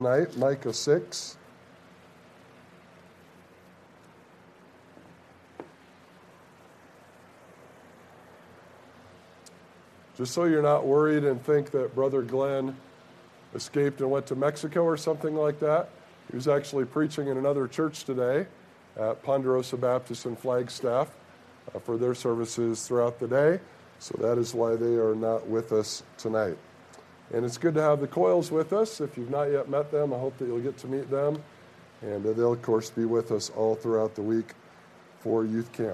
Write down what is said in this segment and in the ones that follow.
Tonight, Micah 6. Just so you're not worried and think that Brother Glenn escaped and went to Mexico or something like that, he was actually preaching in another church today at Ponderosa Baptist in Flagstaff for their services throughout the day. So that is why they are not with us tonight. And it's good to have the Coyles with us. If you've not yet met them, I hope that you'll get to meet them. And they'll, of course, be with us all throughout the week for youth camp.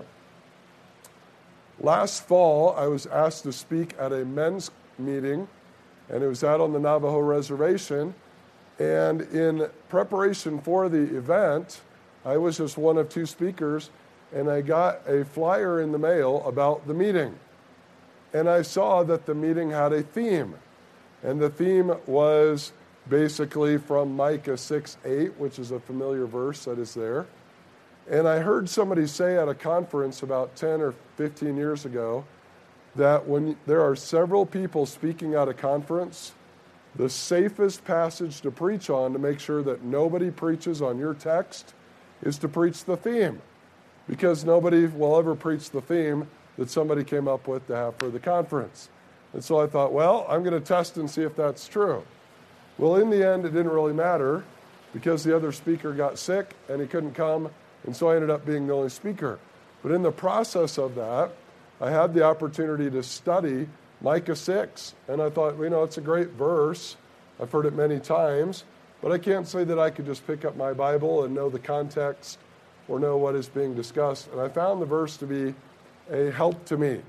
Last fall, I was asked to speak at a men's meeting, and it was out on the Navajo Reservation. And in preparation for the event, I was just one of two speakers, and I got a flyer in the mail about the meeting. And I saw that the meeting had a theme. And the theme was basically from Micah 6:8, which is a familiar verse that is there. And I heard somebody say at a conference about 10 or 15 years ago that when there are several people speaking at a conference, the safest passage to preach on to make sure that nobody preaches on your text is to preach the theme, because nobody will ever preach the theme that somebody came up with to have for the conference. And so I thought, well, I'm going to test and see if that's true. Well, in the end, it didn't really matter because the other speaker got sick and he couldn't come, and so I ended up being the only speaker. But in the process of that, I had the opportunity to study Micah 6, and I thought, it's a great verse. I've heard it many times, but I can't say that I could just pick up my Bible and know the context or know what is being discussed. And I found the verse to be a help to me.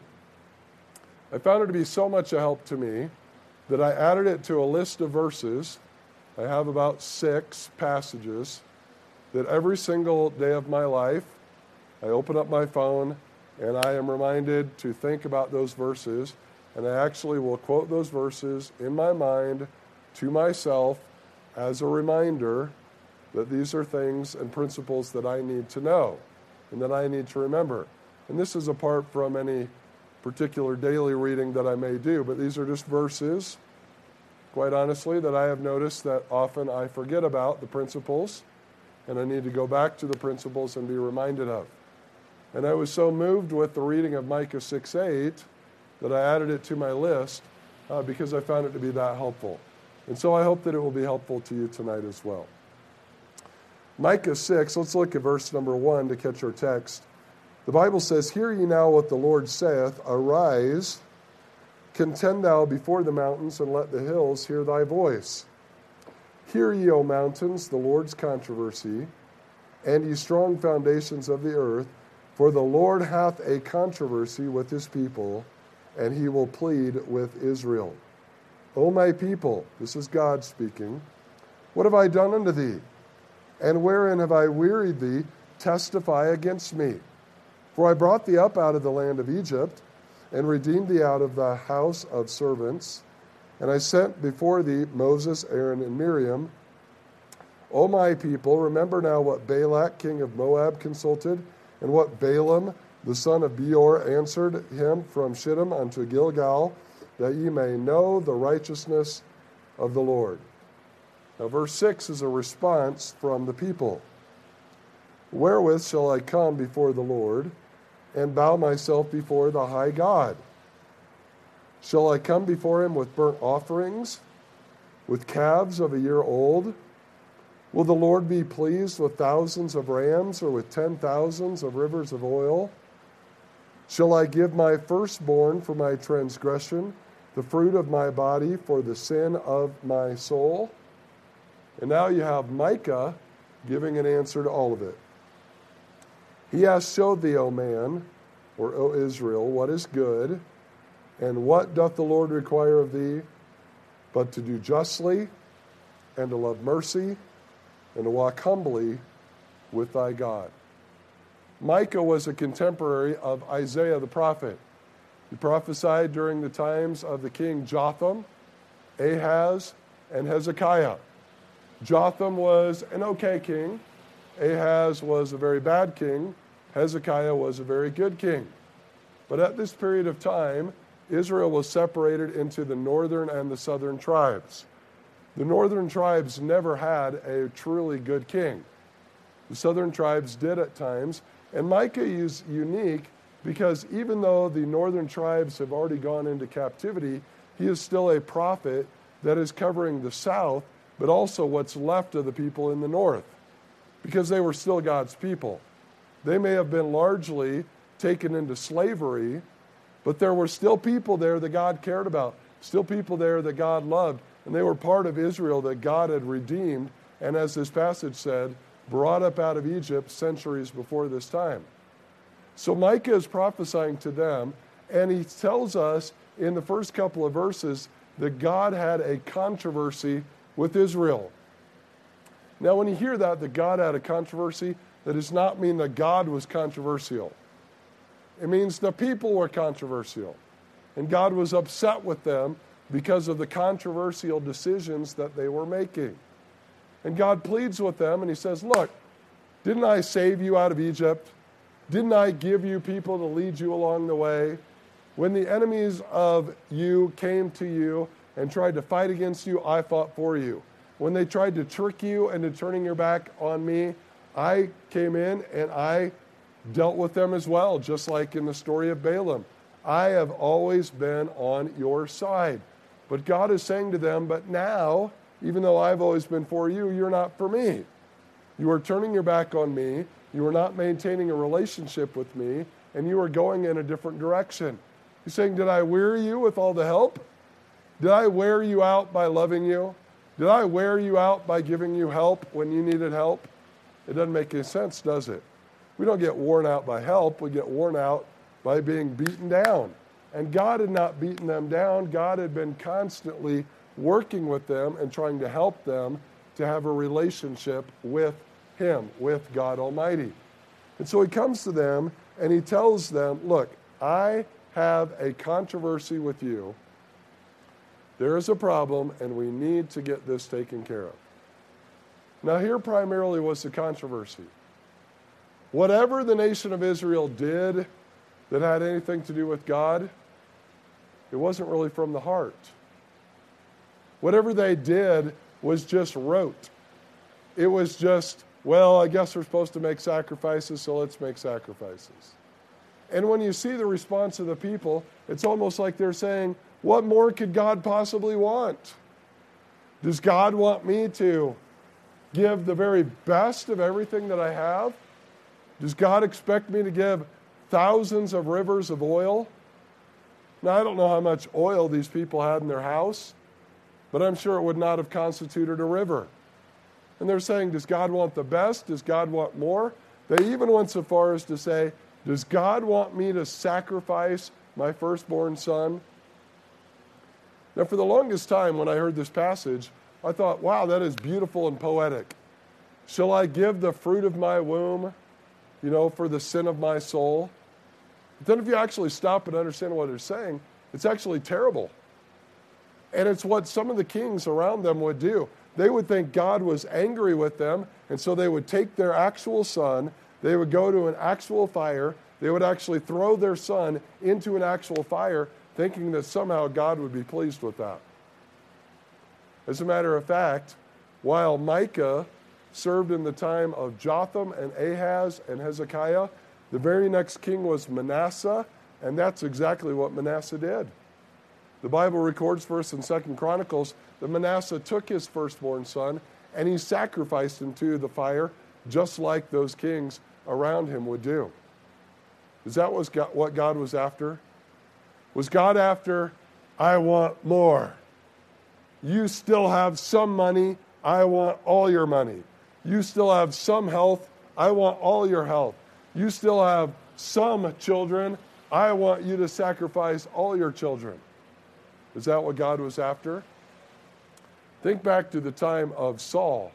I found it to be so much a help to me that I added it to a list of verses. I have about 6 passages that every single day of my life, I open up my phone and I am reminded to think about those verses, and I actually will quote those verses in my mind to myself as a reminder that these are things and principles that I need to know and that I need to remember. And this is apart from any particular daily reading that I may do, but these are just verses, quite honestly, that I have noticed that often I forget about the principles, and I need to go back to the principles and be reminded of. And I was so moved with the reading of Micah 6:8 that I added it to my list because I found it to be that helpful. And so I hope that it will be helpful to you tonight as well. Micah 6, let's look at verse number 1 to catch our text. The Bible says, "Hear ye now what the Lord saith, Arise, contend thou before the mountains, and let the hills hear thy voice. Hear ye, O mountains, the Lord's controversy, and ye strong foundations of the earth, for the Lord hath a controversy with his people, and he will plead with Israel. O my people," this is God speaking, "what have I done unto thee? And wherein have I wearied thee? Testify against me. For I brought thee up out of the land of Egypt, and redeemed thee out of the house of servants. And I sent before thee Moses, Aaron, and Miriam. O my people, remember now what Balak, king of Moab, consulted, and what Balaam, the son of Beor, answered him from Shittim unto Gilgal, that ye may know the righteousness of the Lord." Now, verse 6 is a response from the people. "Wherewith shall I come before the Lord, and bow myself before the high God? Shall I come before him with burnt offerings, with calves of a year old? Will the Lord be pleased with thousands of rams, or with 10,000s of rivers of oil? Shall I give my firstborn for my transgression, the fruit of my body for the sin of my soul?" And now you have Micah giving an answer to all of it. "He hath showed thee, O man," or O Israel, "what is good, and what doth the Lord require of thee, but to do justly, and to love mercy, and to walk humbly with thy God." Micah was a contemporary of Isaiah the prophet. He prophesied during the times of the king Jotham, Ahaz, and Hezekiah. Jotham was an okay king. Ahaz was a very bad king. Hezekiah was a very good king. But at this period of time, Israel was separated into the northern and the southern tribes. The northern tribes never had a truly good king. The southern tribes did at times. And Micah is unique because even though the northern tribes have already gone into captivity, he is still a prophet that is covering the south, but also what's left of the people in the north, because they were still God's people. They may have been largely taken into slavery, but there were still people there that God cared about, still people there that God loved, and they were part of Israel that God had redeemed, and as this passage said, brought up out of Egypt centuries before this time. So Micah is prophesying to them, and he tells us in the first couple of verses that God had a controversy with Israel. Now, when you hear that God had a controversy, that does not mean that God was controversial. It means the people were controversial, and God was upset with them because of the controversial decisions that they were making. And God pleads with them, and he says, look, didn't I save you out of Egypt? Didn't I give you people to lead you along the way? When the enemies of you came to you and tried to fight against you, I fought for you. When they tried to trick you into turning your back on me, I came in and I dealt with them as well, just like in the story of Balaam. I have always been on your side. But God is saying to them, but now, even though I've always been for you, you're not for me. You are turning your back on me. You are not maintaining a relationship with me, and you are going in a different direction. He's saying, did I weary you with all the help? Did I wear you out by loving you? Did I wear you out by giving you help when you needed help? It doesn't make any sense, does it? We don't get worn out by help. We get worn out by being beaten down. And God had not beaten them down. God had been constantly working with them and trying to help them to have a relationship with him, with God Almighty. And so he comes to them and he tells them, look, I have a controversy with you. There is a problem and we need to get this taken care of. Now here primarily was the controversy. Whatever the nation of Israel did that had anything to do with God, it wasn't really from the heart. Whatever they did was just rote. It was just, well, I guess we're supposed to make sacrifices, so let's make sacrifices. And when you see the response of the people, it's almost like they're saying, what more could God possibly want? Does God want me to give the very best of everything that I have? Does God expect me to give thousands of rivers of oil? Now, I don't know how much oil these people had in their house, but I'm sure it would not have constituted a river. And they're saying, does God want the best? Does God want more? They even went so far as to say, does God want me to sacrifice my firstborn son? Now, for the longest time when I heard this passage, I thought, wow, that is beautiful and poetic. Shall I give the fruit of my womb, for the sin of my soul? But then if you actually stop and understand what they're saying, it's actually terrible. And it's what some of the kings around them would do. They would think God was angry with them, and so they would take their actual son, they would go to an actual fire, they would actually throw their son into an actual fire, thinking that somehow God would be pleased with that. As a matter of fact, while Micah served in the time of Jotham and Ahaz and Hezekiah, the very next king was Manasseh, and that's exactly what Manasseh did. The Bible records for us in 2 Chronicles that Manasseh took his firstborn son and he sacrificed him to the fire, just like those kings around him would do. Is that what God was after? Was God after, I want more? You still have some money, I want all your money. You still have some health, I want all your health. You still have some children, I want you to sacrifice all your children. Is that what God was after? Think back to the time of Saul.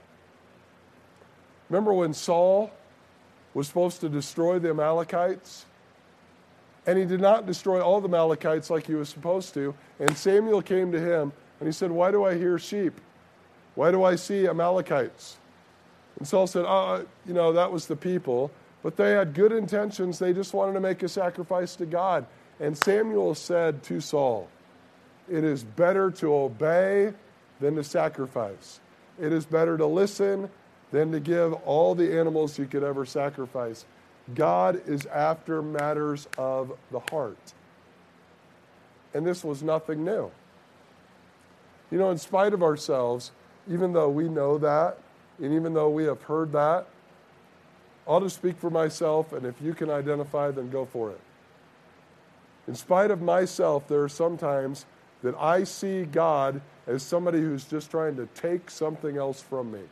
Remember when Saul was supposed to destroy the Amalekites? And he did not destroy all the Amalekites like he was supposed to. And Samuel came to him and he said, why do I hear sheep? Why do I see Amalekites? And Saul said, that was the people. But they had good intentions. They just wanted to make a sacrifice to God. And Samuel said to Saul, it is better to obey than to sacrifice. It is better to listen than to give all the animals you could ever sacrifice. God is after matters of the heart. And this was nothing new. You know, in spite of ourselves, even though we know that, and even though we have heard that, I'll just speak for myself, and if you can identify, then go for it. In spite of myself, there are some times that I see God as somebody who's just trying to take something else from me.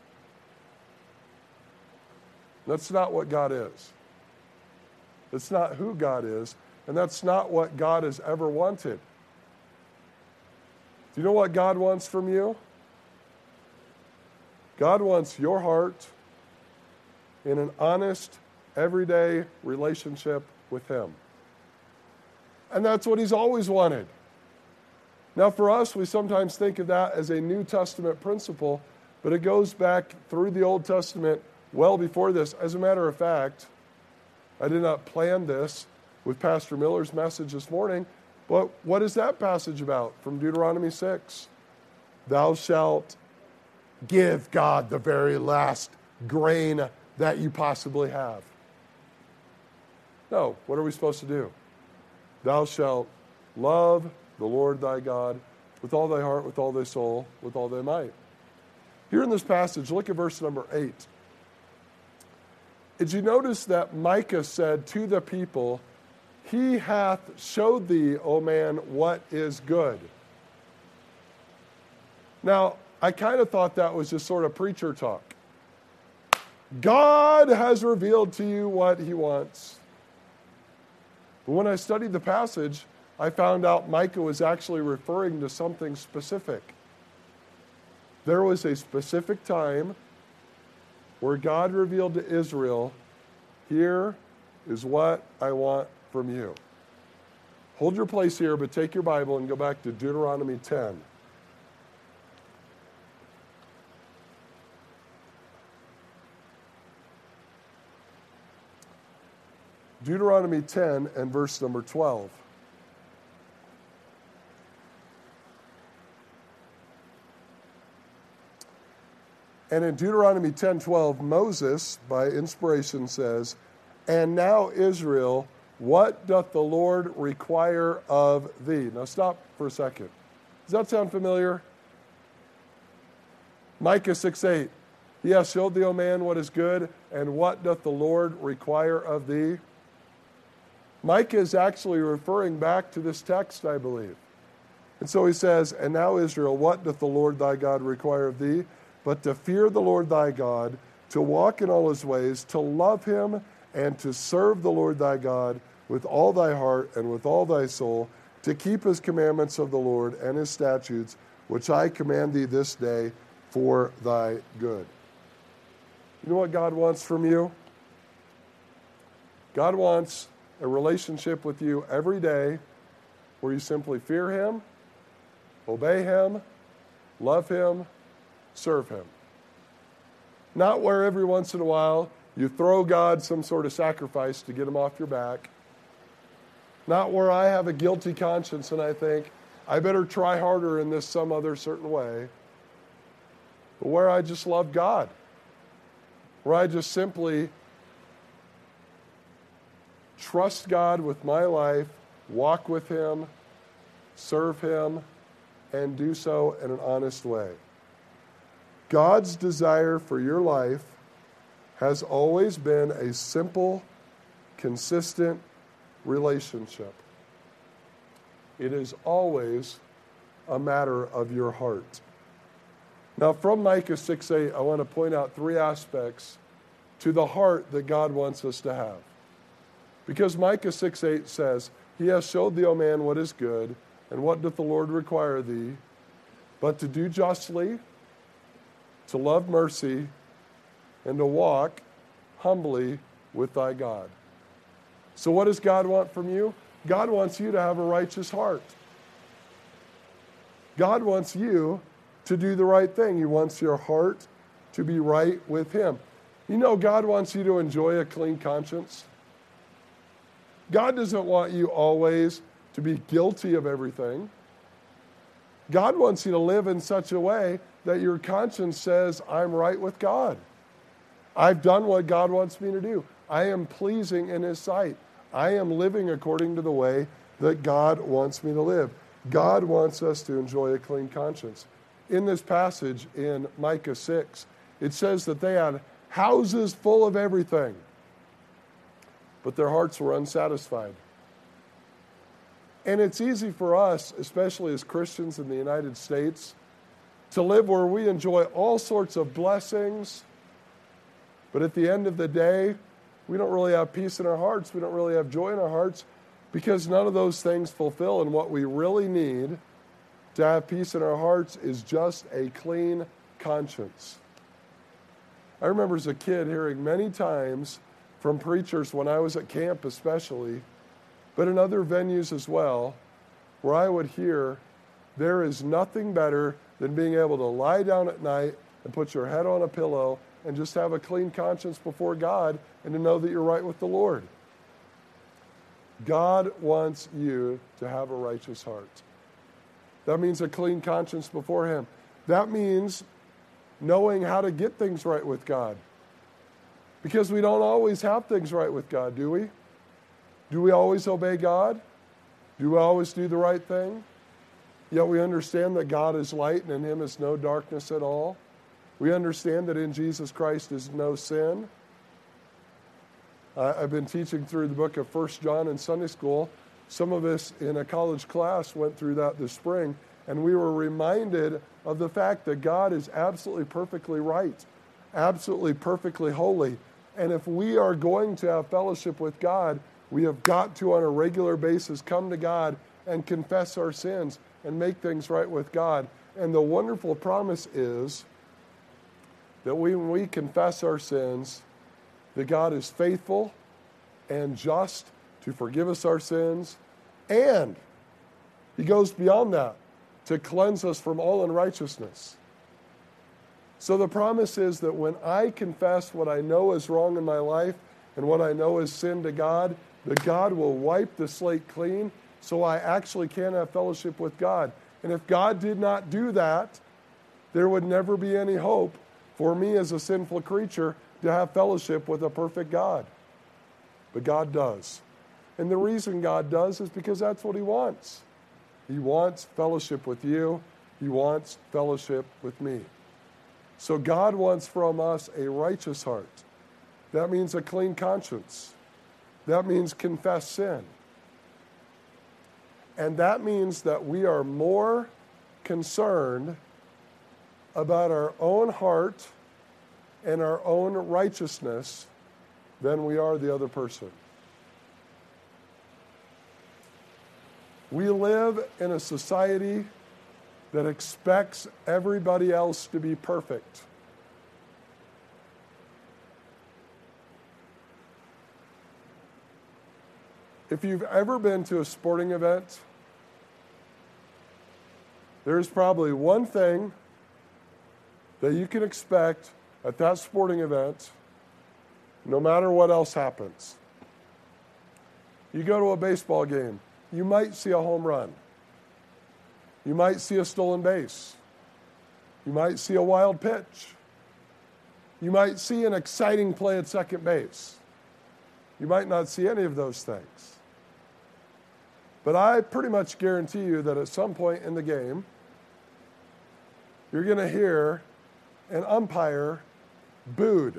That's not what God is. That's not who God is, and that's not what God has ever wanted. Do you know what God wants from you? God wants your heart in an honest, everyday relationship with Him. And that's what He's always wanted. Now, for us, we sometimes think of that as a New Testament principle, but it goes back through the Old Testament well before this. As a matter of fact, I did not plan this with Pastor Miller's message this morning, but what is that passage about from Deuteronomy 6? Thou shalt give God the very last grain that you possibly have. No, what are we supposed to do? Thou shalt love the Lord thy God with all thy heart, with all thy soul, with all thy might. Here in this passage, look at verse number 8. Did you notice that Micah said to the people, He hath showed thee, O man, what is good? Now, I kind of thought that was just sort of preacher talk. God has revealed to you what He wants. But when I studied the passage, I found out Micah was actually referring to something specific. There was a specific time where God revealed to Israel, here is what I want from you. Hold your place here, but take your Bible and go back to Deuteronomy 10. Deuteronomy 10 and verse number 12. And in Deuteronomy 10:12, Moses, by inspiration, says, And now, Israel, what doth the Lord require of thee? Now stop for a second. Does that sound familiar? Micah 6:8. He hath showed thee, O man, what is good, and what doth the Lord require of thee? Micah is actually referring back to this text, I believe. And so he says, And now, Israel, what doth the Lord thy God require of thee? But to fear the Lord thy God, to walk in all His ways, to love Him, and to serve the Lord thy God with all thy heart and with all thy soul, to keep His commandments of the Lord and His statutes, which I command thee this day for thy good. You know what God wants from you? God wants a relationship with you every day where you simply fear Him, obey Him, love Him, serve Him. Not where every once in a while you throw God some sort of sacrifice to get Him off your back. Not where I have a guilty conscience and I think, I better try harder in this some other certain way. But where I just love God. Where I just simply trust God with my life, walk with Him, serve Him, and do so in an honest way. God's desire for your life has always been a simple, consistent relationship. It is always a matter of your heart. Now, from Micah 6:8, I want to point out three aspects to the heart that God wants us to have. Because Micah 6:8 says, He hath showed thee, O man, what is good, and what doth the Lord require thee, but to do justly, to love mercy, and to walk humbly with thy God. So what does God want from you? God wants you to have a righteous heart. God wants you to do the right thing. He wants your heart to be right with Him. You know, God wants you to enjoy a clean conscience. God doesn't want you always to be guilty of everything. God wants you to live in such a way that your conscience says, I'm right with God. I've done what God wants me to do. I am pleasing in His sight. I am living according to the way that God wants me to live. God wants us to enjoy a clean conscience. In this passage in Micah 6, it says that they had houses full of everything, but their hearts were unsatisfied. And it's easy for us, especially as Christians in the United States, to live where we enjoy all sorts of blessings, but at the end of the day, we don't really have peace in our hearts. We don't really have joy in our hearts because none of those things fulfill. And what we really need to have peace in our hearts is just a clean conscience. I remember as a kid hearing many times from preachers when I was at camp especially, but in other venues as well, where I would hear, there is nothing better than being able to lie down at night and put your head on a pillow and just have a clean conscience before God and to know that you're right with the Lord. God wants you to have a righteous heart. That means a clean conscience before Him. That means knowing how to get things right with God. Because we don't always have things right with God, do we? Do we always obey God? Do we always do the right thing? Yet we understand that God is light and in Him is no darkness at all. We understand that in Jesus Christ is no sin. I've been teaching through the book of 1 John in Sunday school. Some of us in a college class went through that this spring, and we were reminded of the fact that God is absolutely perfectly right, absolutely perfectly holy. And if we are going to have fellowship with God, we have got to, on a regular basis, come to God and confess our sins and make things right with God. And the wonderful promise is that when we confess our sins, that God is faithful and just to forgive us our sins, and He goes beyond that to cleanse us from all unrighteousness. So the promise is that when I confess what I know is wrong in my life and what I know is sin to God, that God will wipe the slate clean so I actually can have fellowship with God. And if God did not do that, there would never be any hope for me as a sinful creature to have fellowship with a perfect God. But God does. And the reason God does is because that's what He wants. He wants fellowship with you. He wants fellowship with me. So God wants from us a righteous heart. That means a clean conscience. That means confess sin. And that means that we are more concerned about our own heart and our own righteousness than we are the other person. We live in a society that expects everybody else to be perfect. If you've ever been to a sporting event, there's probably one thing that you can expect at that sporting event, no matter what else happens. You go to a baseball game, you might see a home run. You might see a stolen base. You might see a wild pitch. You might see an exciting play at second base. You might not see any of those things. But I pretty much guarantee you that at some point in the game, you're going to hear an umpire booed.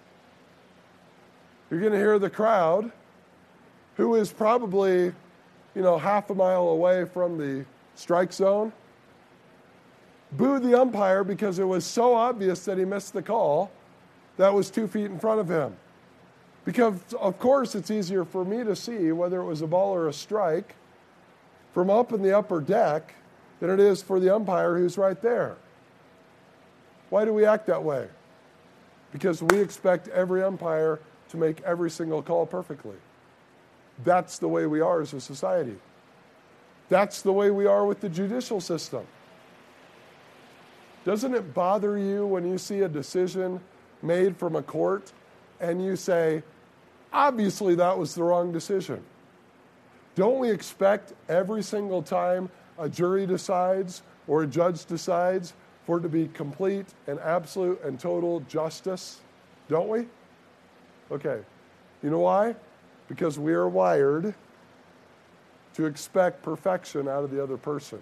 You're going to hear the crowd, who is probably, half a mile away from the strike zone, boo the umpire because it was so obvious that he missed the call that was 2 feet in front of him. Because, of course, it's easier for me to see whether it was a ball or a strike from up in the upper deck than it is for the umpire who's right there. Why do we act that way? Because we expect every umpire to make every single call perfectly. That's the way we are as a society. That's the way we are with the judicial system. Doesn't it bother you when you see a decision made from a court and you say, obviously that was the wrong decision? Don't we expect every single time a jury decides or a judge decides for it to be complete and absolute and total justice, don't we? Okay. You know why? Because we are wired to expect perfection out of the other person.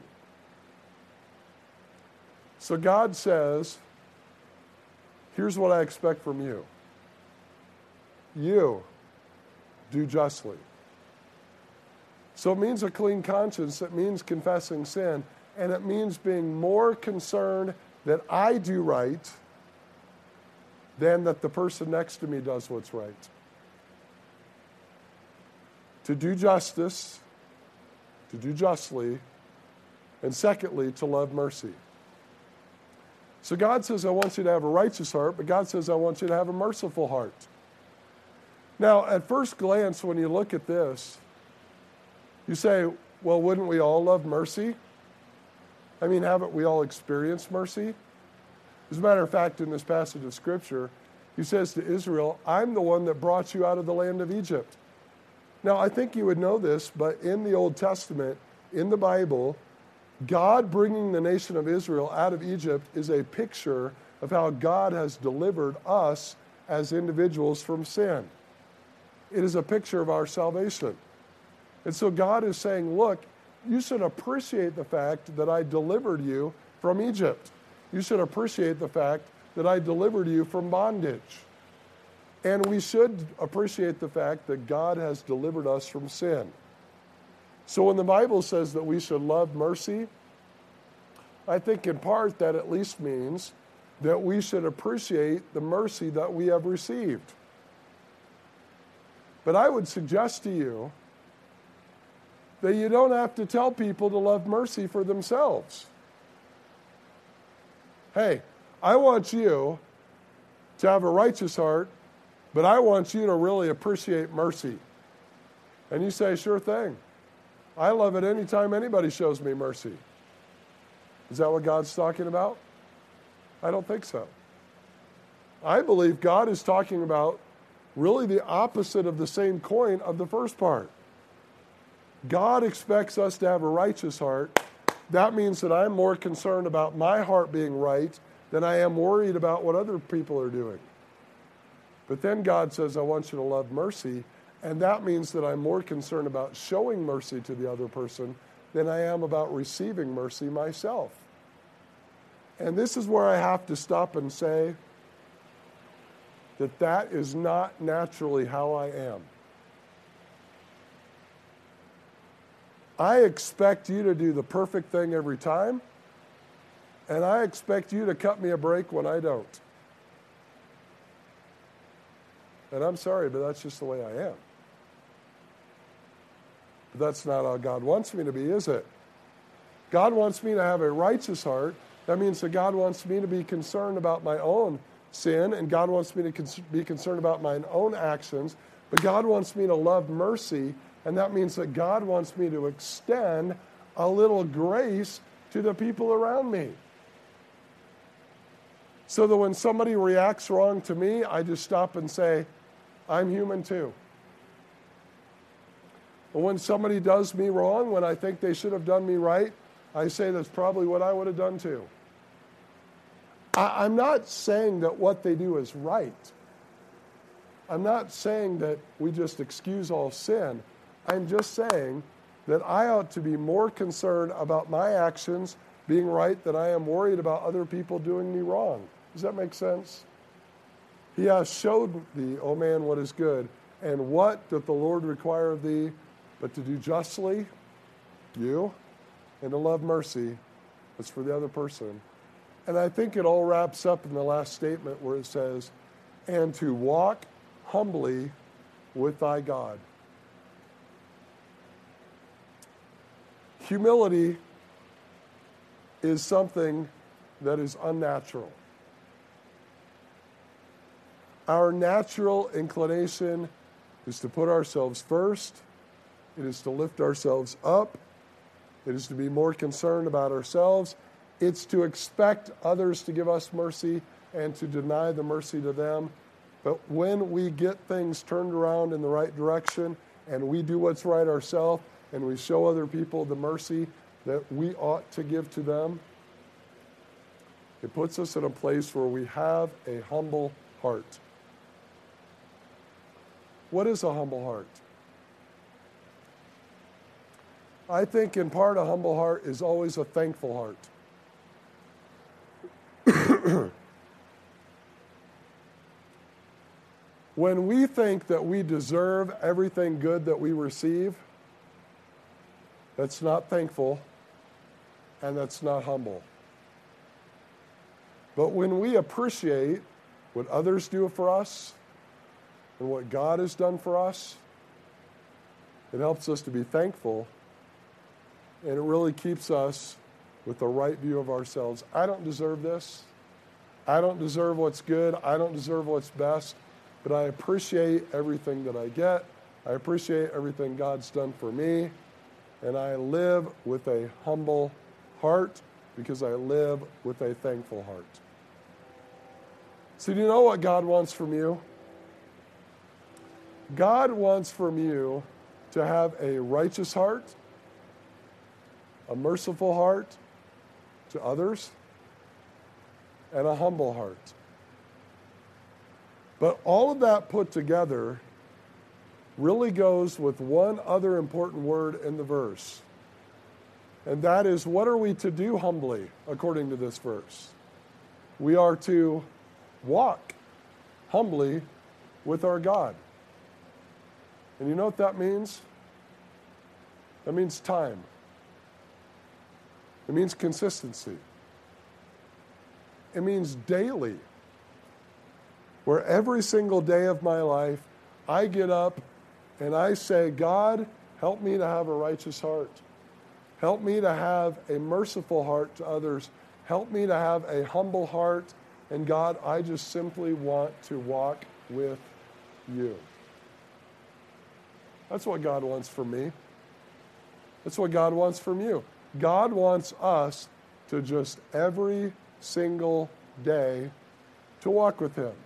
So God says, here's what I expect from you. You do justly. So it means a clean conscience. It means confessing sin. And it means being more concerned that I do right than that the person next to me does what's right. To do justice, to do justly, and secondly, to love mercy. So God says, I want you to have a righteous heart, but God says, I want you to have a merciful heart. Now, at first glance, when you look at this, you say, well, wouldn't we all love mercy? I mean, haven't we all experienced mercy? As a matter of fact, in this passage of Scripture, he says to Israel, I'm the one that brought you out of the land of Egypt. Now, I think you would know this, but in the Old Testament, in the Bible, God bringing the nation of Israel out of Egypt is a picture of how God has delivered us as individuals from sin. It is a picture of our salvation. And so God is saying, look, you should appreciate the fact that I delivered you from Egypt. You should appreciate the fact that I delivered you from bondage. And we should appreciate the fact that God has delivered us from sin. So when the Bible says that we should love mercy, I think in part that at least means that we should appreciate the mercy that we have received. But I would suggest to you that you don't have to tell people to love mercy for themselves. Hey, I want you to have a righteous heart, but I want you to really appreciate mercy. And you say, sure thing. I love it anytime anybody shows me mercy. Is that what God's talking about? I don't think so. I believe God is talking about really the opposite of the same coin of the first part. God expects us to have a righteous heart. That means that I'm more concerned about my heart being right than I am worried about what other people are doing. But then God says, I want you to love mercy. And that means that I'm more concerned about showing mercy to the other person than I am about receiving mercy myself. And this is where I have to stop and say that that is not naturally how I am. I expect you to do the perfect thing every time, and I expect you to cut me a break when I don't. And I'm sorry, but that's just the way I am. But that's not how God wants me to be, is it? God wants me to have a righteous heart. That means that God wants me to be concerned about my own sin, and God wants me to be concerned about my own actions, but God wants me to love mercy, and that means that God wants me to extend a little grace to the people around me. So that when somebody reacts wrong to me, I just stop and say, I'm human too. But when somebody does me wrong, when I think they should have done me right, I say that's probably what I would have done too. I'm not saying that what they do is right. I'm not saying that we just excuse all sin. I'm just saying that I ought to be more concerned about my actions being right than I am worried about other people doing me wrong. Does that make sense? He has showed thee, O man, what is good, and what doth the Lord require of thee, but to do justly, you, and to love mercy, that's for the other person. And I think it all wraps up in the last statement where it says, and to walk humbly with thy God. Humility is something that is unnatural. Our natural inclination is to put ourselves first. It is to lift ourselves up. It is to be more concerned about ourselves. It's to expect others to give us mercy and to deny the mercy to them. But when we get things turned around in the right direction and we do what's right ourselves and we show other people the mercy that we ought to give to them, It puts us in a place where we have a humble heart. What is a humble heart? I think in part a humble heart is always a thankful heart. When we think that we deserve everything good that we receive, that's not thankful and that's not humble. But when we appreciate what others do for us and what God has done for us, it helps us to be thankful, and it really keeps us with the right view of ourselves. I don't deserve this. I don't deserve what's good. I don't deserve what's best. But I appreciate everything that I get. I appreciate everything God's done for me. And I live with a humble heart because I live with a thankful heart. So do you know what God wants from you? God wants from you to have a righteous heart, a merciful heart to others, and a humble heart. But all of that put together really goes with one other important word in the verse. And that is, what are we to do humbly, according to this verse? We are to walk humbly with our God. And you know what that means? That means time. It means consistency. It means daily. Where every single day of my life, I get up and I say, God, help me to have a righteous heart. Help me to have a merciful heart to others. Help me to have a humble heart. And God, I just simply want to walk with you. That's what God wants from me. That's what God wants from you. God wants us to just every single day to walk with Him.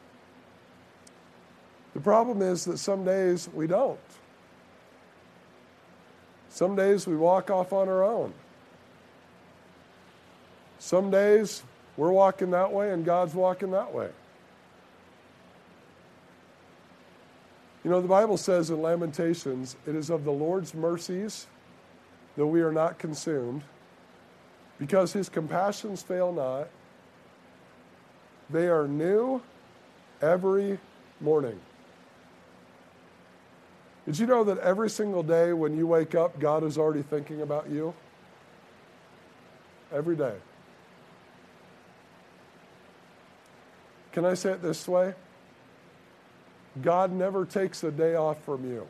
The problem is that some days we don't. Some days we walk off on our own. Some days we're walking that way and God's walking that way. You know, the Bible says in Lamentations, it is of the Lord's mercies that we are not consumed, because His compassions fail not. They are new every morning. Did you know that every single day when you wake up, God is already thinking about you? Every day. Can I say it this way? God never takes a day off from you.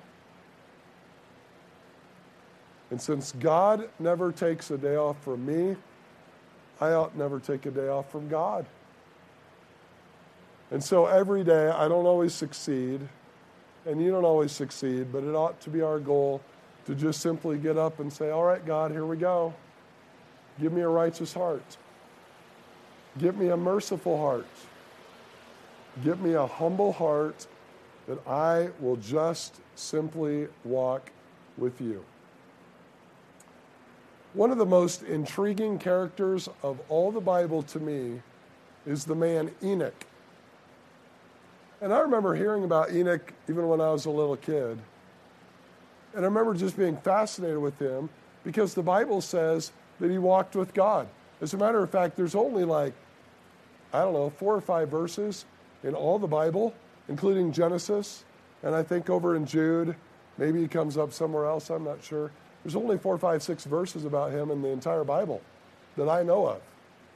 And since God never takes a day off from me, I ought never take a day off from God. And so every day, I don't always succeed, and you don't always succeed, but it ought to be our goal to just simply get up and say, all right, God, here we go. Give me a righteous heart. Give me a merciful heart. Give me a humble heart that I will just simply walk with you. One of the most intriguing characters of all the Bible to me is the man Enoch. And I remember hearing about Enoch even when I was a little kid. And I remember just being fascinated with him because the Bible says that he walked with God. As a matter of fact, there's only 4 or 5 verses in all the Bible, including Genesis, and I think over in Jude, maybe he comes up somewhere else, I'm not sure. There's only 4, 5, 6 verses about him in the entire Bible that I know of.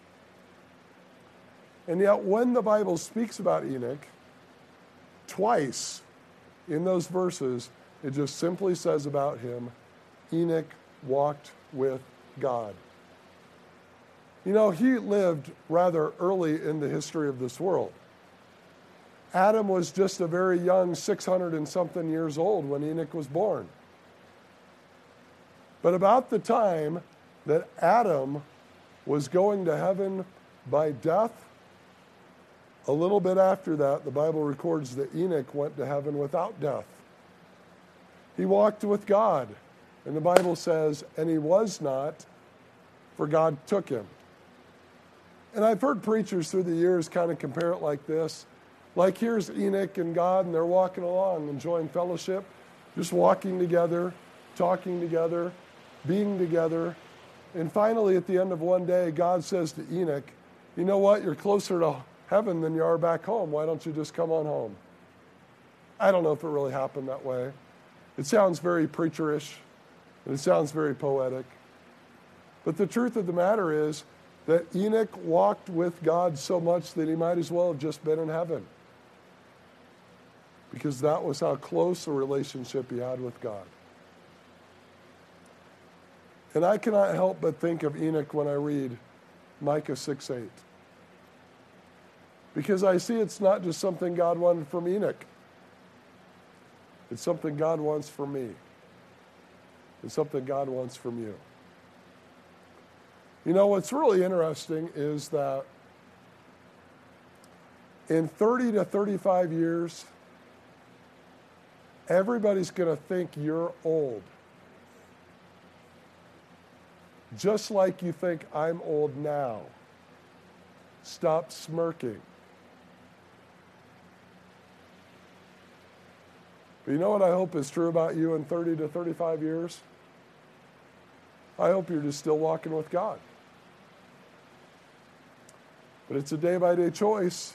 And yet when the Bible speaks about Enoch, twice in those verses, it just simply says about him, Enoch walked with God. You know, he lived rather early in the history of this world. Adam was just a very young 600 and something years old when Enoch was born. But about the time that Adam was going to heaven by death, a little bit after that, the Bible records that Enoch went to heaven without death. He walked with God, and the Bible says, and he was not, for God took him. And I've heard preachers through the years kind of compare it like this. Like here's Enoch and God, and they're walking along, enjoying fellowship, just walking together, talking together, being together. And finally, at the end of one day, God says to Enoch, you know what? You're closer to heaven than you are back home. Why don't you just come on home? I don't know if it really happened that way. It sounds very preacherish, and it sounds very poetic. But the truth of the matter is that Enoch walked with God so much that he might as well have just been in heaven, because that was how close a relationship he had with God. And I cannot help but think of Enoch when I read Micah 6:8. Because I see it's not just something God wanted from Enoch. It's something God wants from me. It's something God wants from you. You know, what's really interesting is that in 30 to 35 years, everybody's going to think you're old. Just like you think I'm old now. Stop smirking. But you know what I hope is true about you in 30 to 35 years? I hope you're just still walking with God. But it's a day-by-day choice.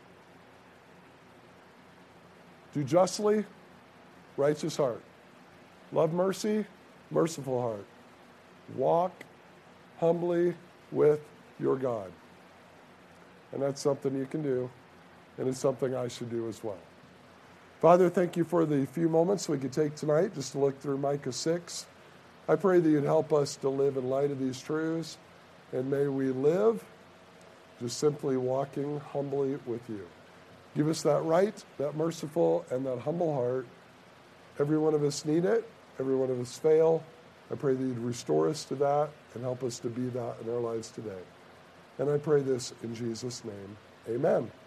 Do justly, righteous heart. Love mercy, merciful heart. Walk humbly with your God. And that's something you can do, and it's something I should do as well. Father, thank you for the few moments we could take tonight just to look through Micah 6. I pray that you'd help us to live in light of these truths, and may we live just simply walking humbly with you. Give us that right, that merciful, and that humble heart. Every one of us need it. Every one of us fail. I pray that you'd restore us to that and help us to be that in our lives today. And I pray this in Jesus' name. Amen.